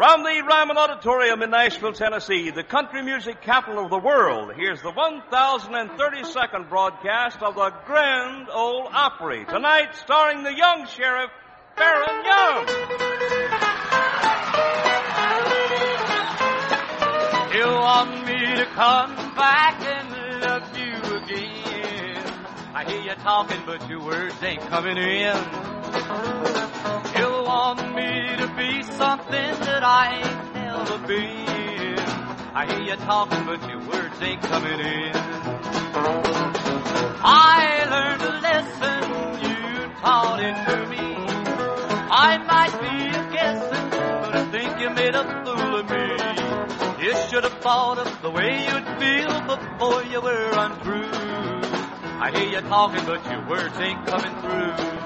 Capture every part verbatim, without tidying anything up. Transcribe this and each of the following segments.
From the Ryman Auditorium in Nashville, Tennessee, the country music capital of the world, here's the one thousand thirty-second broadcast of the Grand Ole Opry. Tonight, starring the young sheriff, Baron Young. You want me to come back and love you again. I hear you talking, but your words ain't coming in. You want me to be something that I ain't never been. I hear you talking, but your words ain't coming in. I learned a lesson, you taught it to me. I might be a guessing, but I think you made a fool of me. You should have thought of the way you'd feel before you were untrue. I hear you talking, but your words ain't coming through.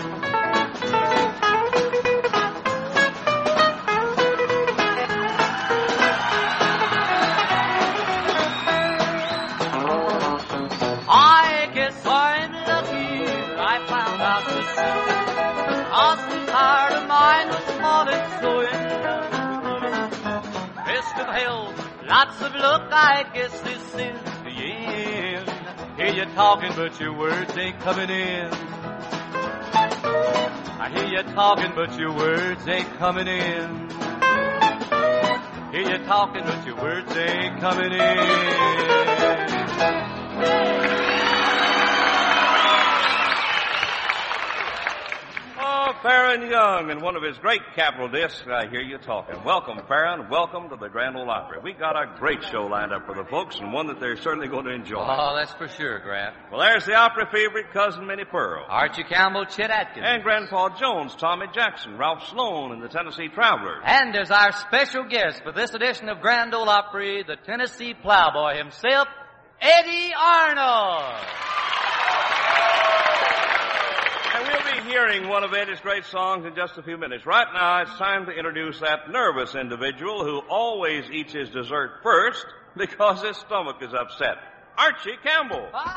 I guess I'm lucky that I found out this soon. Cause the heart of mine was falling so in love. Best of health, lots of luck, I guess this is the end. Hear you talking, but your words ain't coming in. I hear you talking, but your words ain't coming in. Hear you talking, but your words ain't coming in. Oh, Baron Young, and one of his great capital discs, I hear you talking. Welcome, Baron. Welcome to the Grand Ole Opry. We got a great show lined up for the folks, and one that they're certainly going to enjoy. Oh, that's for sure, Grant. Well, there's the opera favorite, Cousin Minnie Pearl. Archie Campbell, Chet Atkins. And Grandpa Jones, Tommy Jackson, Ralph Sloan, and the Tennessee Travelers. And as our special guest for this edition of Grand Ole Opry, the Tennessee Plowboy himself, Eddie Arnold. And we'll be hearing one of Eddie's great songs in just a few minutes. Right now, it's time to introduce that nervous individual who always eats his dessert first because his stomach is upset. Archie Campbell. How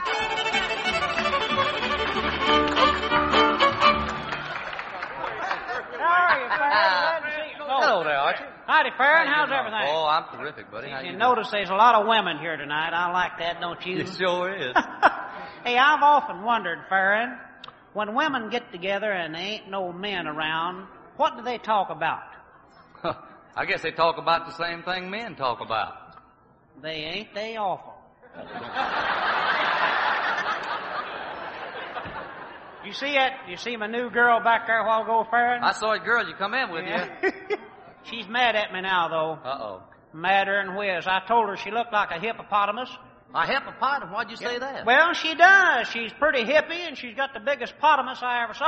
are you, Farron? Glad to see you. Hello there, Archie. Howdy, Farron. How's everything? Oh, I'm terrific, buddy. How You you notice there's a lot of women here tonight. I like that, don't you? doing? It sure is. Hey, I've often wondered, Farron, when women get together and there ain't no men around, what do they talk about? I guess they talk about the same thing men talk about. They ain't they awful. You see it? You see my new girl back there a while ago, Farron? I saw a girl you come in with, yeah. She's mad at me now, though. Uh-oh. Madder and whiz. I told her she looked like a hippopotamus. A hippopotamus? Why'd you say that? Well, she does. She's pretty hippie, and she's got the biggest potamus I ever saw.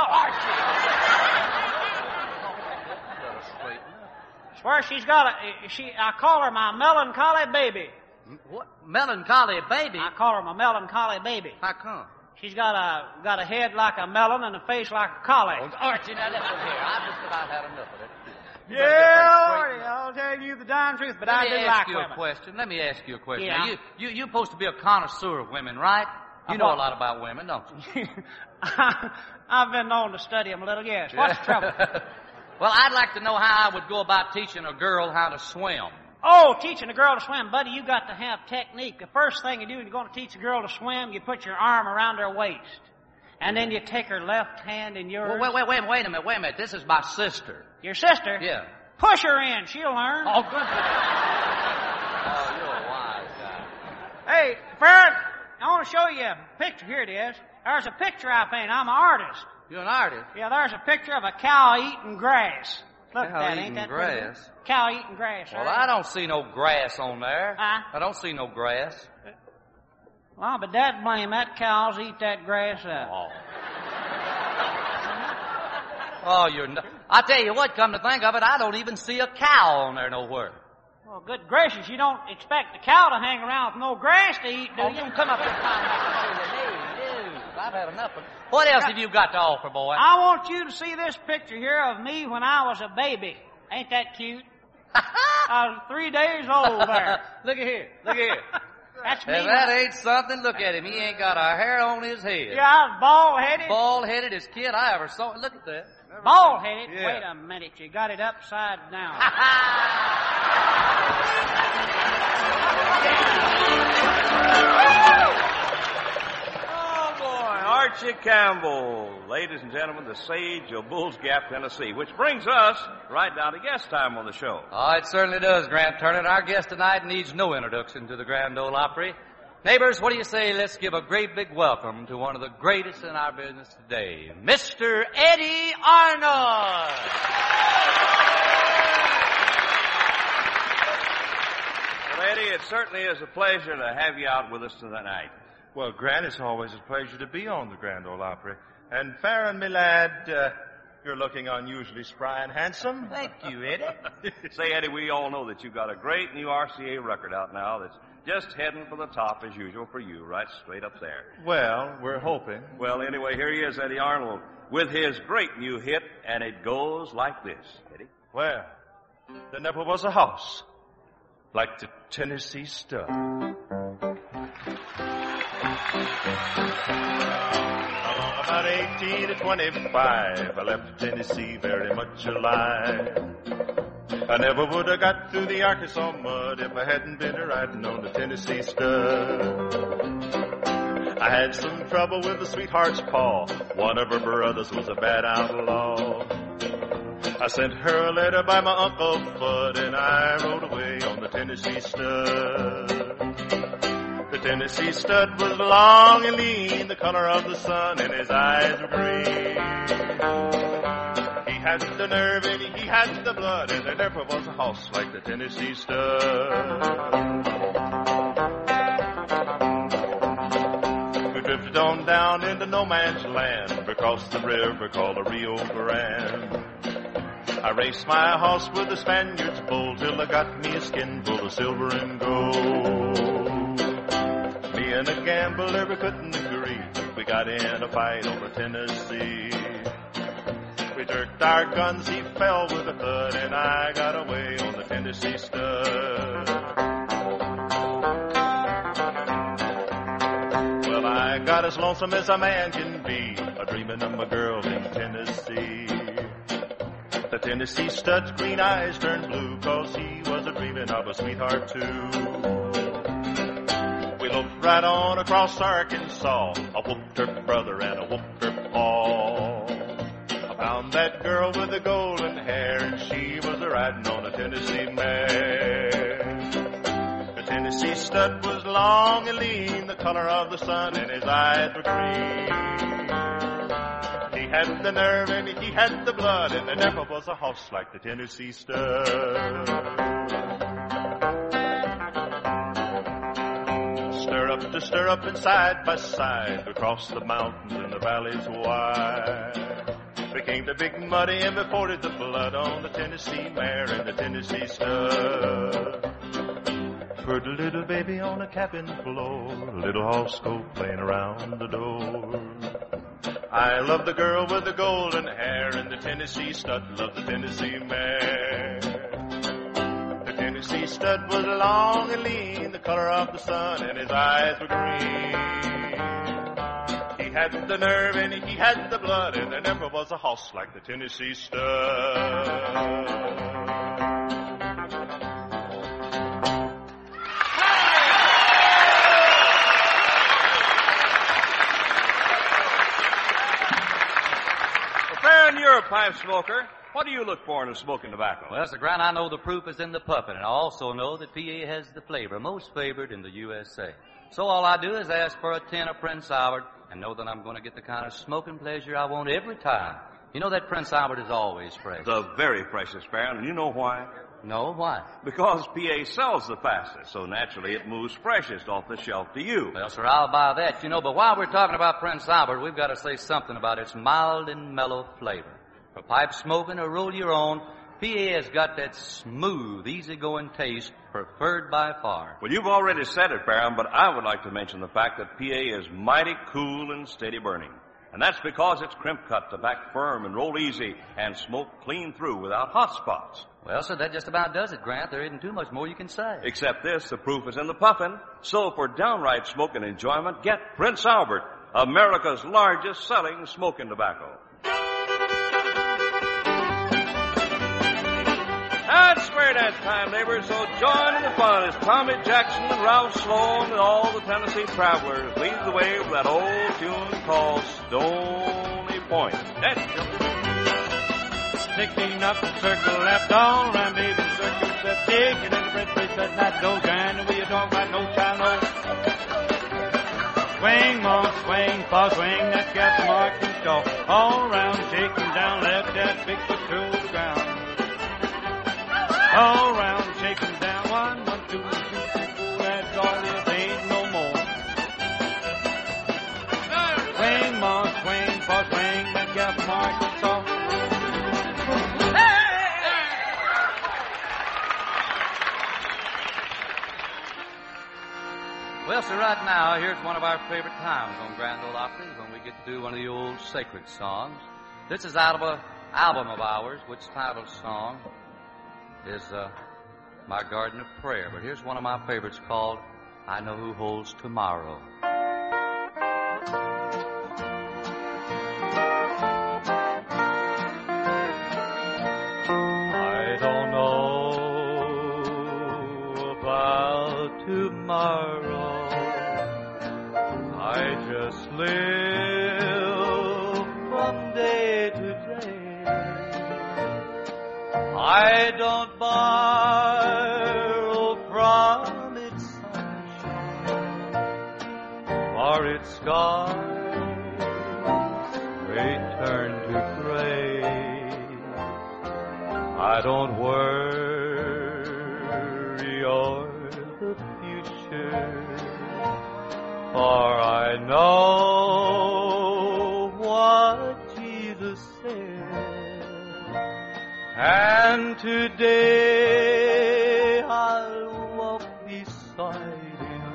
I swear she's got a... She, I call her my melancholy baby. What? Melancholy baby? I call her my melancholy baby. How come? She's got a got a head like a melon and a face like a collie. Oh, Archie, now listen here. I've just about had enough of it. You Yeah, Lordy, I'll tell you the darn truth, but Let I me do ask like you women. a question. Let me ask you a question. Yeah. Now, you, you, you're supposed to be a connoisseur of women, right? You Of know what? a lot about women, don't you? I've been known to study them a little, yes. What's the trouble? Well, I'd like to know how I would go about teaching a girl how to swim. Oh, teaching a girl to swim, buddy, you got to have technique. The first thing you do when you're going to teach a girl to swim, you put your arm around her waist. And then you take her left hand in yours. Well, wait, wait, wait, wait a minute, wait a minute. This is my sister. Your sister? Yeah. Push her in. She'll learn. Oh, good. Oh, you're a wise guy. Hey, Farron, I want to show you a picture. Here it is. There's a picture I painted. I'm an artist. You're an artist. Yeah, there's a picture of a cow eating grass. Look Cow at that, eating ain't that grass? pretty? Cow eating grass. Well, sir. I don't see no grass on there. Huh? I don't see no grass. Well, but dad blame that cows eat that grass up. Oh. Oh, you're no... I tell you what, come to think of it, I don't even see a cow on there nowhere. Well, good gracious, you don't expect the cow to hang around with no grass to eat, do Oh, you? don't come up and find out. I've had enough of it. What else have you got to offer, boy? I want you to see this picture here of me when I was a baby. Ain't that cute? I was three days old there. Look at here. Look at here. That's me. If that ain't something, look at him. He ain't got a hair on his head. Yeah, I was bald-headed. Bald-headed as kid I ever saw. Look at that. Bald-headed? Yeah. Wait a minute. You got it upside down. Oh, boy. Archie Campbell. Ladies and gentlemen, the sage of Bulls Gap, Tennessee, which brings us right down to guest time on the show. Oh, it certainly does, Grant Turner. Our guest tonight needs no introduction to the Grand Ole Opry. Neighbors, what do you say? Let's give a great big welcome to one of the greatest in our business today, Mister Eddie Arnold. Well, Eddie, it certainly is a pleasure to have you out with us tonight. Well, Grant, it's always a pleasure to be on the Grand Ole Opry. And Farron, my lad, uh, you're looking unusually spry and handsome. Thank you, Eddie. Say, Eddie, we all know that you've got a great new R C A record out now that's just heading for the top as usual for you, right straight up there. Well, we're hoping. Well, anyway, here he is, Eddie Arnold, with his great new hit, and it goes like this, Eddie. Well, there never was a house like the Tennessee Stud. Along about eighteen to twenty-five, I left Tennessee very much alive. I never would have got through the Arkansas mud if I hadn't been a riding on the Tennessee Stud. I had some trouble with the sweetheart's paw. One of her brothers was a bad outlaw. I sent her a letter by my Uncle Fudd, and I rode away on the Tennessee Stud. The Tennessee Stud was long and lean, the color of the sun, and his eyes were green. He had the nerve and he had the blood, and there never was a house like the Tennessee Stud. We drifted on down into no man's land, across the river called the Rio Grande. I raced my horse with the Spaniard's bull till I got me a skin full of silver and gold. Me and a gambler, we couldn't agree. We got in a fight over Tennessee. We jerked our guns, he fell with a thud, and I got away on the Tennessee Stud. Well, I got as lonesome as a man can be, a dreaming of my girl in Tennessee. The Tennessee Stud's green eyes turned blue, cause he was a dreaming of a sweetheart too. We looked right on across Arkansas, I whooped her brother and I whooped her paw. I found that girl with the golden hair, and she was a riding on a Tennessee mare. The Tennessee Stud was long and lean, the color of the sun, and his eyes were green. He had the nerve and he had the blood, and there never was a house like the Tennessee Stud. Stir up to stir up and side by side, across the mountains and the valleys wide. We came to Big Muddy and we forded the flood on the Tennessee mare and the Tennessee Stud. Heard a little baby on a cabin floor, little horse go playing around the door. I love the girl with the golden hair, and the Tennessee Stud loved the Tennessee mare. The Tennessee Stud was long and lean, the color of the sun, and his eyes were green. He had the nerve and he had the blood, and there never was a house like the Tennessee Stud. You're a pipe smoker. What do you look for in a smoking tobacco? Well, Mister Grant, I know the proof is in the puffin, and I also know that P A has the flavor most favored in the U S A. So all I do is ask for a tin of Prince Albert and know that I'm going to get the kind of smoking pleasure I want every time. You know that Prince Albert is always fresh. The very freshest, Farron, and you know why? No, why? Because P A sells the fastest, so naturally it moves freshest off the shelf to you. Well, sir, I'll buy that, you know, but while we're talking about Prince Albert, we've got to say something about its mild and mellow flavor. For pipe smoking or roll your own, P A has got that smooth, easygoing taste preferred by far. Well, you've already said it, Farron, but I would like to mention the fact that P A is mighty cool and steady burning. And that's because it's crimp cut to back firm and roll easy and smoke clean through without hot spots. Well, sir, that just about does it, Grant. There isn't too much more you can say. Except this, the proof is in the puffin. So for downright smoking enjoyment, get Prince Albert, America's largest selling smoking tobacco. time, neighbors, so join in the fun as Tommy Jackson and Ralph Sloan and all the Tennessee travelers lead the way with that old tune called Stony Point. That's Sixteen up, circle left on, round baby, circle step big, and in the bread place at that door, grind away your dog, right, no child, no. Swing, mom, swing, paw, swing, that cat mark and stalk, all around, shaking down, let that big foot to the ground. All around, shaking down, one, one, two, two, three, four, that's all, this ain't no more. Swing, mom, swing, paw, swing, that cat mark and stalk. Well, sir, right now, here's one of our favorite times on Grand Ole Opry when we get to do one of the old sacred songs. This is out of an album of ours, which title song is uh, My Garden of Prayer. But here's one of my favorites called I Know Who Holds Tomorrow. I don't know about tomorrow. I just live from day to day. I don't borrow from its sunshine, for its skies return to gray. I don't worry o'er the future, for I know what Jesus said, and today I'll walk beside him,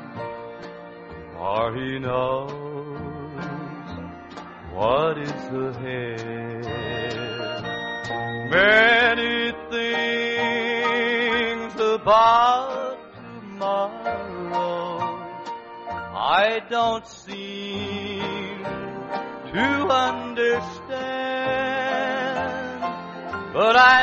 for he knows what is ahead. Many things about tomorrow I don't seem to understand, but I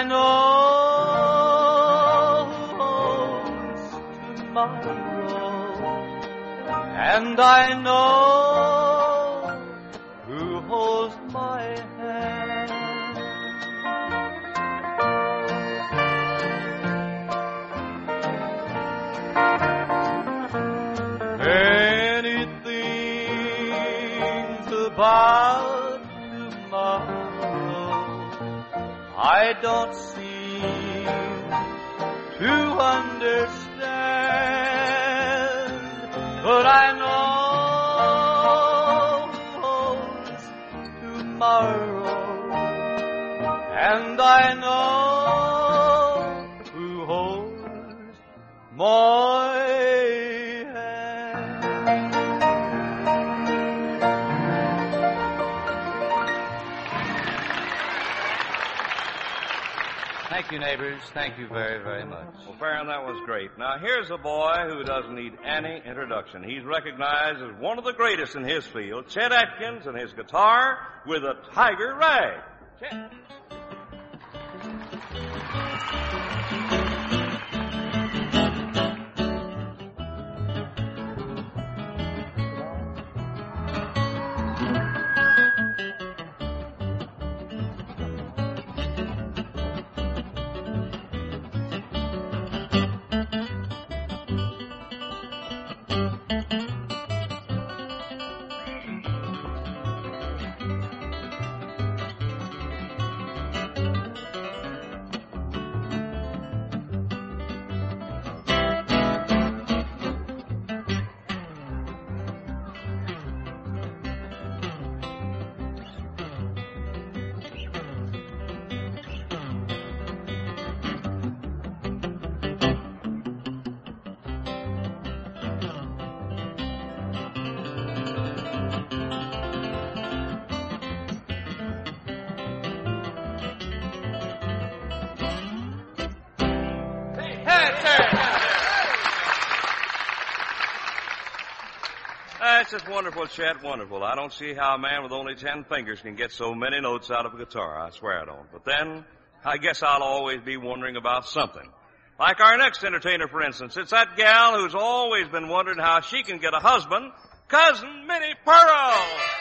know who owns tomorrow, and I know who holds my hand. About tomorrow I don't seem to understand, but I know who holds tomorrow, and I know who holds my Thank you, neighbors. Thank you very, very much. Well, Farron, that was great. Now, here's a boy who doesn't need any introduction. He's recognized as one of the greatest in his field, Chet Atkins and his guitar with a tiger rag. Chet. That's just wonderful, Chet, wonderful. I don't see how a man with only ten fingers can get so many notes out of a guitar. I swear I don't. But then, I guess I'll always be wondering about something. Like our next entertainer, for instance. It's that gal who's always been wondering how she can get a husband, Cousin Minnie Pearl.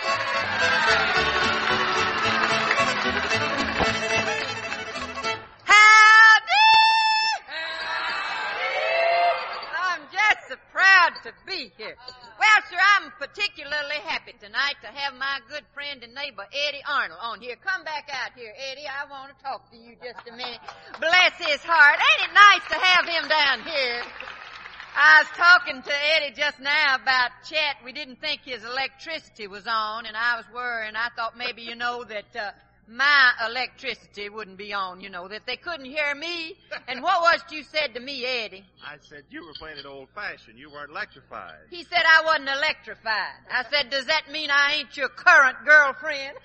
To be here. Well, sir, I'm particularly happy tonight to have my good friend and neighbor Eddie Arnold on here. Come back out here, Eddie. I want to talk to you just a minute. Bless his heart. Ain't it nice to have him down here? I was talking to Eddie just now about Chet. We didn't think his electricity was on, and I was worrying. I thought maybe, you know, that uh, my electricity wouldn't be on, you know, that they couldn't hear me. And what was it you said to me, Eddie? I said you were playing it old-fashioned. You weren't electrified. He said I wasn't electrified. I said, does that mean I ain't your current girlfriend?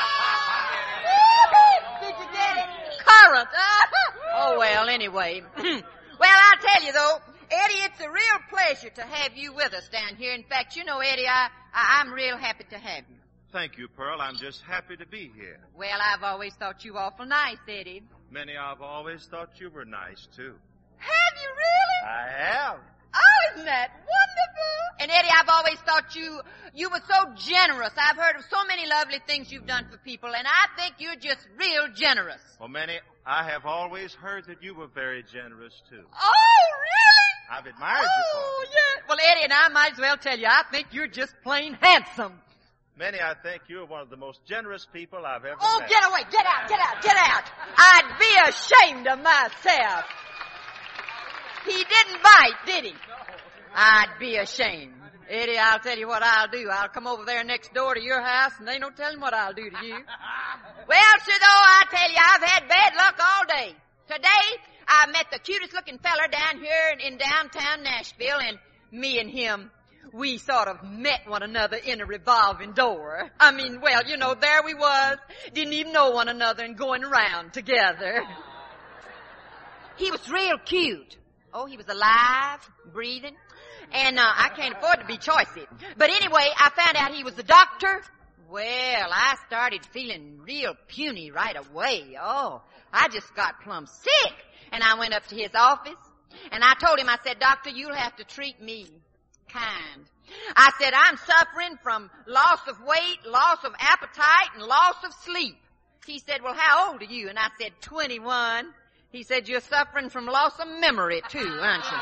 Did you get it? Current. Oh, well, anyway. Well, I'll tell you, though, Eddie, it's a real pleasure to have you with us down here. In fact, you know, Eddie, I, I, I'm real happy to have you. Thank you, Pearl. I'm just happy to be here. Well, I've always thought you awful nice, Eddie. Minnie, I've always thought you were nice, too. Have you really? I have. Oh, isn't that wonderful? And Eddie, I've always thought you, you were so generous. I've heard of so many lovely things you've done for people, and I think you're just real generous. Well, Minnie, I have always heard that you were very generous, too. Oh, really? I've admired oh, you for it. Oh, yeah. Well, Eddie, and I might as well tell you, I think you're just plain handsome. Minnie, I think you're one of the most generous people I've ever oh, met. Oh, get away. Get out. Get out. Get out. I'd be ashamed of myself. He didn't bite, did he? I'd be ashamed. Eddie, I'll tell you what I'll do. I'll come over there next door to your house, and ain't no telling what I'll do to you. Well, sir, though, I tell you, I've had bad luck all day. Today, I met the cutest-looking feller down here in, in downtown Nashville, and me and him, we sort of met one another in a revolving door. I mean, well, you know, there we was. Didn't even know one another and going around together. He was real cute. Oh, he was alive, breathing. And uh, I can't afford to be choicy. But anyway, I found out he was a doctor. Well, I started feeling real puny right away. Oh, I just got plumb sick. And I went up to his office. And I told him, I said, Doctor, you'll have to treat me kind. I said, I'm suffering from loss of weight, loss of appetite, and loss of sleep. He said, well, how old are you? And I said, twenty-one. He said, you're suffering from loss of memory, too, aren't you?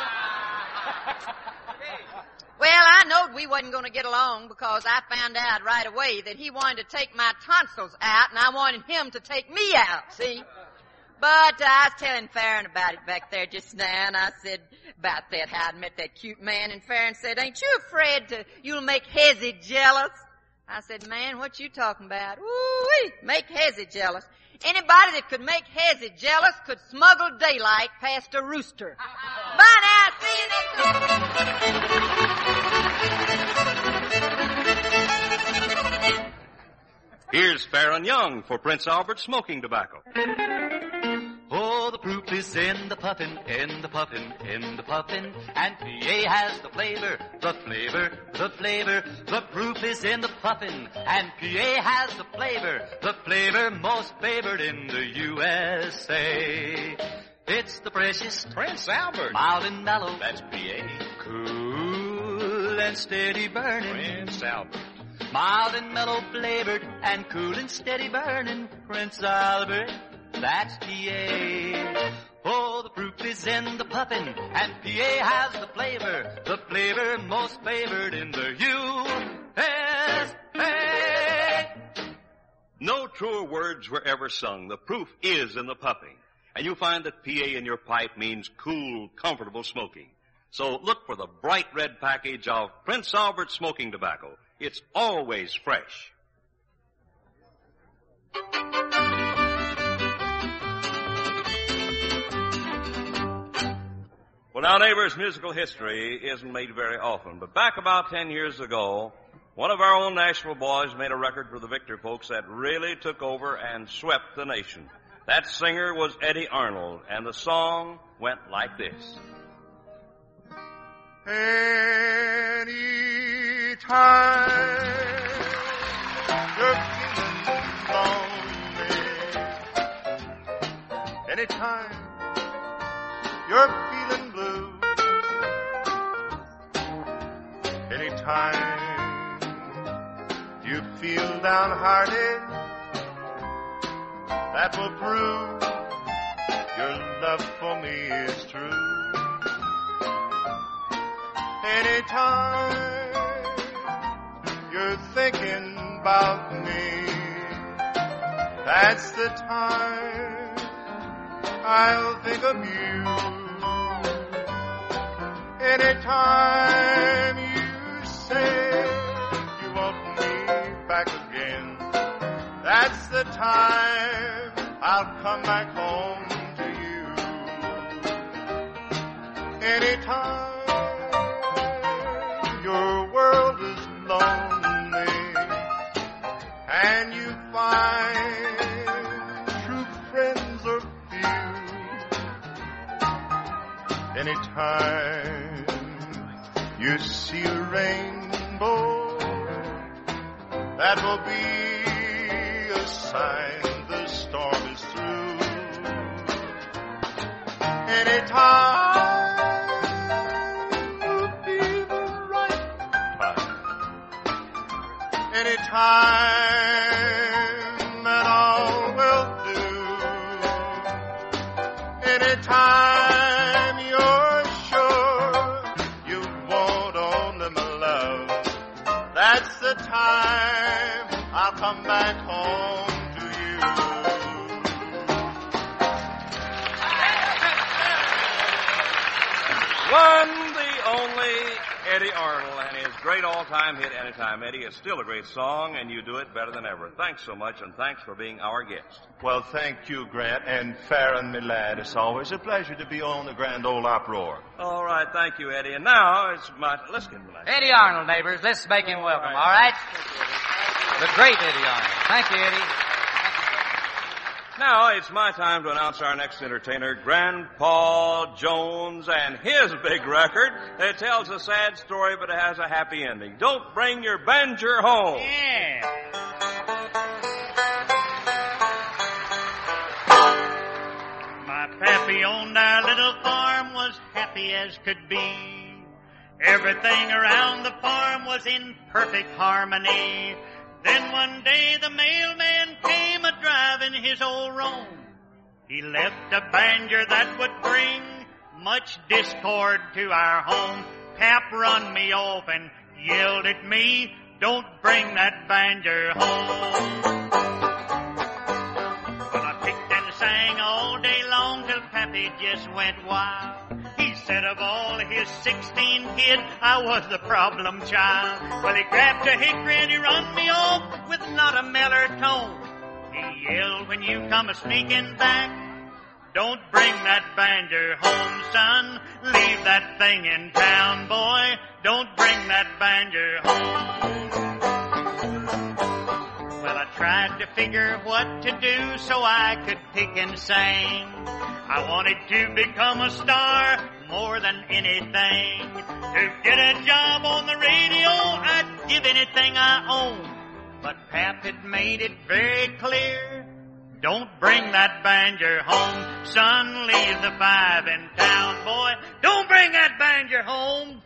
Well, I knowed we wasn't going to get along because I found out right away that he wanted to take my tonsils out, and I wanted him to take me out, see? But uh, I was telling Farron about it back there just now, and I said about that, how I'd met that cute man, and Farron said, ain't you afraid to, you'll make Hezzy jealous? I said, man, what you talking about? Woo-wee, make Hezzy jealous. Anybody that could make Hezzy jealous could smuggle daylight past a rooster. Bye now, see you next time. Here's Farron Young for Prince Albert Smoking Tobacco. Oh, the proof is in the puffin, in the puffin, in the puffin, and P A has the flavor, the flavor, the flavor. The proof is in the puffin, and P A has the flavor, the flavor most favored in the U S A. It's the freshest Prince Albert. mild and mellow, That's P A. cool and steady burning. Prince Albert. Mild and mellow flavored and cool and steady burning. Prince Albert, that's P A. Oh, the proof is in the puffin, and P A has the flavor, the flavor most favored in the U S A. No truer words were ever sung. The proof is in the puffing. And you find that P A in your pipe means cool, comfortable smoking. So look for the bright red package of Prince Albert Smoking Tobacco. It's always fresh. Well, now, neighbors, musical history isn't made very often, but back about ten years ago, one of our own Nashville boys made a record for the Victor folks that really took over and swept the nation. That singer was Eddie Arnold, and the song went like this. Any time you're feeling lonely, anytime you're feeling blue. Anytime you feel downhearted, that will prove your love for me is true. Anytime you're thinking about me, that's the time I'll think of you. Anytime you say you want me back again, that's the time I'll come back home to you. Anytime your world is lonely and you find true friends are few, anytime you see a rainbow, that will be a sign the storm is through. Anytime will be the right time. Anytime and all will do. Anytime you're sure you want only my love, that's the time I'll come back home to you. One, the only Eddie Arnold and his great all-time hit, Anytime Eddie, is still a great song, and you do it better than ever. Thanks so much, and thanks for being our guest. Well, thank you, Grant, and Farron, my lad. It's always a pleasure to be on the Grand Ole Opry. All right, thank you, Eddie. And now it's my... Let's get him tonight. Eddie Arnold, neighbors. Let's make him welcome, all right? The great Eddie Arnold. Thank you, Eddie. Now it's my time to announce our next entertainer, Grandpa Jones, and his big record. It tells a sad story, but it has a happy ending. Don't bring your banjo home. Yeah. My pappy owned our little farm, was happy as could be. Everything around the farm was in perfect harmony. Then one day the mailman came a-driving his old roan. He left a banjo that would bring much discord to our home. Pap run me off and yelled at me, don't bring that banjo home. Well, I picked and sang all day long till Pappy just went wild. He said of all his sixteen kids, I was the problem child. Well, he grabbed a hickory and he run me off with not a meller tone. He yelled, when you come a-sneaking back, don't bring that banjo home, son. Leave that thing in town, boy. Don't bring that banjo home. Well, I tried to figure what to do so I could pick and sing. I wanted to become a star more than anything. To get a job on the radio, I'd give anything I own. But Pap had made it very clear, don't bring that banjo home. Son, leave the five in town, boy. Don't bring that banjo home.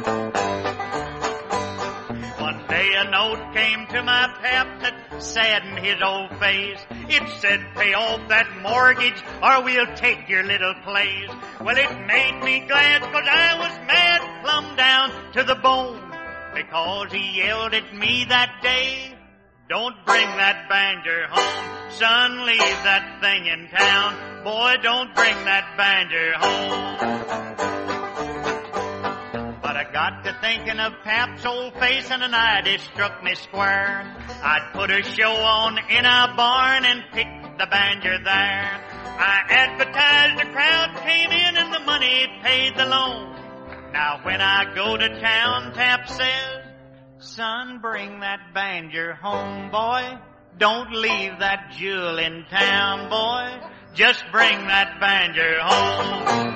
One day a note came to my Pap that saddened his old face. It said, pay off that mortgage or we'll take your little place. Well, it made me glad, 'cause I was mad plumb down to the bone, because he yelled at me that day, don't bring that banjo home. Son, leave that thing in town. Boy, don't bring that banjo home. But I got to thinking of Pap's old face, and an idea struck me square. I'd put a show on in a barn and pick the banjo there. I advertised, the crowd came in, and the money paid the loan. Now when I go to town, Pap says, son, bring that banjo home, boy. Don't leave that jewel in town, boy. Just bring that banjo home.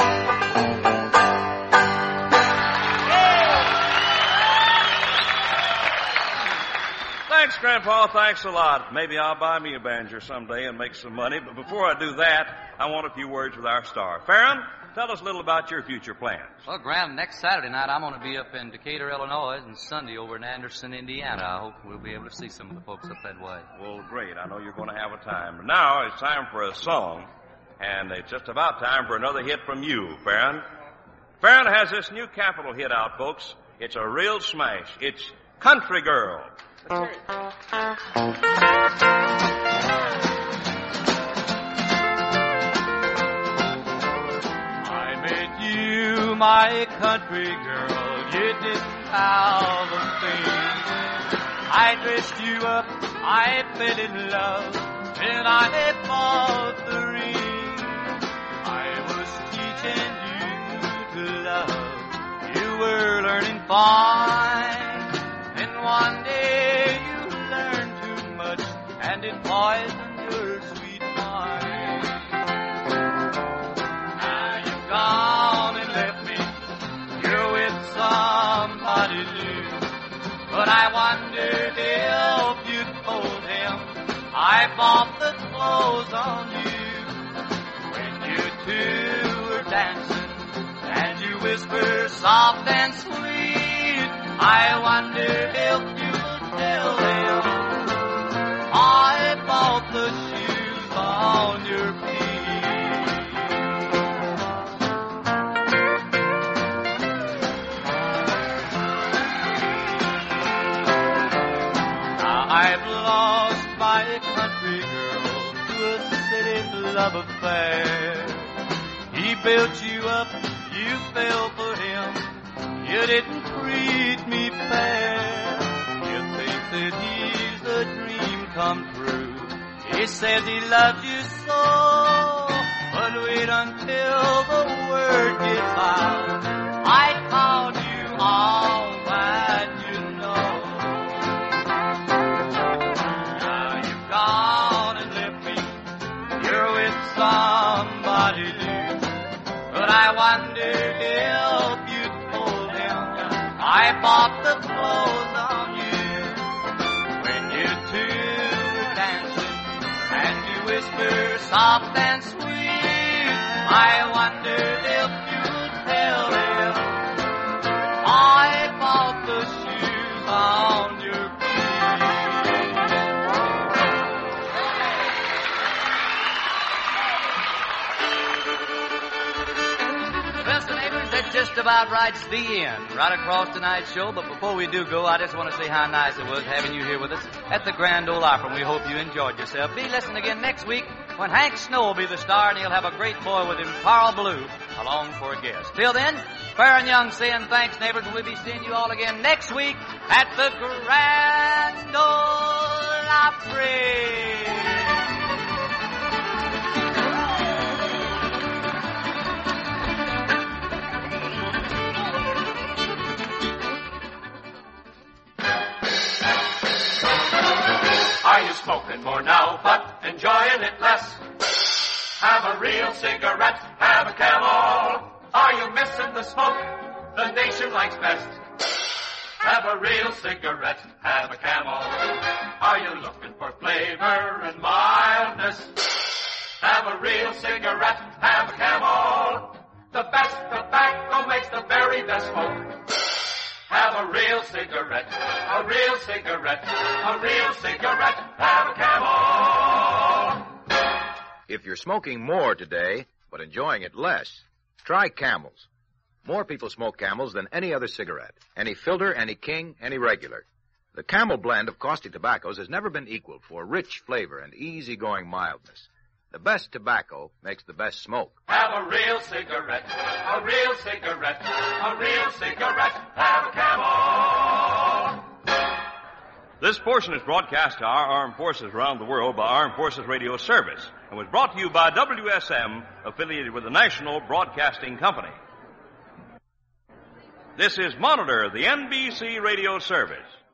Thanks, Grandpa. Thanks a lot. Maybe I'll buy me a banjo someday and make some money. But before I do that, I want a few words with our star. Farron, tell us a little about your future plans. Well, Graham, next Saturday night I'm going to be up in Decatur, Illinois, and Sunday over in Anderson, Indiana. I hope we'll be able to see some of the folks up that way. Well, great. I know you're going to have a time. But now it's time for a song, and it's just about time for another hit from you, Farron. Farron has this new Capitol hit out, folks. It's a real smash. It's Country Girl. I met you, my country girl. You didn't have a thing. I dressed you up, I fell in love, and I bought the ring. I was teaching you to love. You were learning fine. Then one day you learned too much, and it poisoned your sweet mind. Now you've gone and left me. You're with somebody new. But I wondered if you'd told him I bought the clothes on you. When you two were dancing and you whisper soft and sweet, I wonder if you will tell him I bought the shoes on your feet. Now I've lost my country girl to a city love affair. He built you up, you fell for him. You didn't treat me fair. You think that he's a dream come true. He says he loves you so. But wait until the word gets out. I called you all that you know. Now you've gone and left me. You're with somebody new. But I wonder if you told him I bought the clothes on you. When you two were dancing and you whisper soft and sweet, I wonder if you'd tell him I bought the shoes on your feet. That just about writes the end, right across tonight's show. But before we do go, I just want to say how nice it was having you here with us at the Grand Ole Opry, and we hope you enjoyed yourself. Be listening again next week when Hank Snow will be the star, and he'll have a great boy with him, Carl Blue, along for a guest. Till then, Farron Young saying thanks, neighbors, and we'll be seeing you all again next week at the Grand Ole Opry. Are you smoking more now, but enjoying it less? Have a real cigarette, have a Camel. Are you missing the smoke the nation likes best? Have a real cigarette, have a Camel. Are you looking for flavor and mildness? Have a real cigarette, have a Camel. The best tobacco makes the very best smoke. Have a real cigarette, a real cigarette, a real cigarette, have a Camel. If you're smoking more today, but enjoying it less, try Camels. More people smoke Camels than any other cigarette. Any filter, any king, any regular. The Camel blend of caustic tobaccos has never been equaled for rich flavor and easygoing mildness. The best tobacco makes the best smoke. Have a real cigarette, a real cigarette, a real cigarette, have a Camel. This portion is broadcast to our armed forces around the world by Armed Forces Radio Service and was brought to you by W S M, affiliated with the National Broadcasting Company. This is Monitor, the N B C Radio Service.